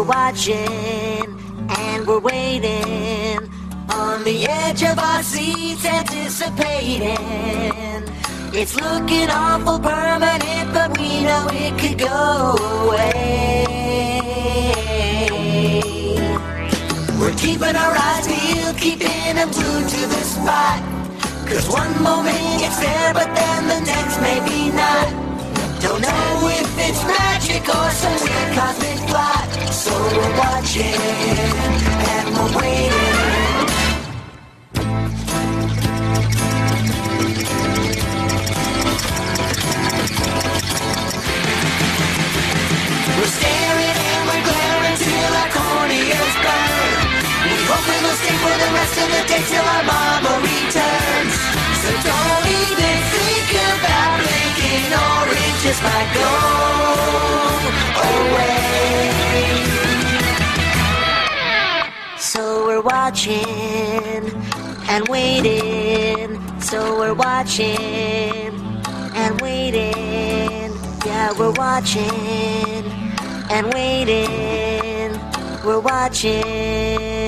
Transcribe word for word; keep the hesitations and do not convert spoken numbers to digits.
watching and we're waiting on the edge of our seats, anticipating. It's looking awful permanent, but we know it could go away. We're keeping our eyes peeled, keeping them glued to the spot. Cause one moment it's there, but then the next maybe not. Don't know if it's magic or some weird cosmic plot. So we're watching and we're waiting. We're staring and we're glaring till our corneas burn. We hope it'll stay for the rest of the day till our mama returns. So don't even think about blinking or it just might go away. So we're watching and waiting. So we're watching and waiting. Yeah, we're watching and waiting. We're watching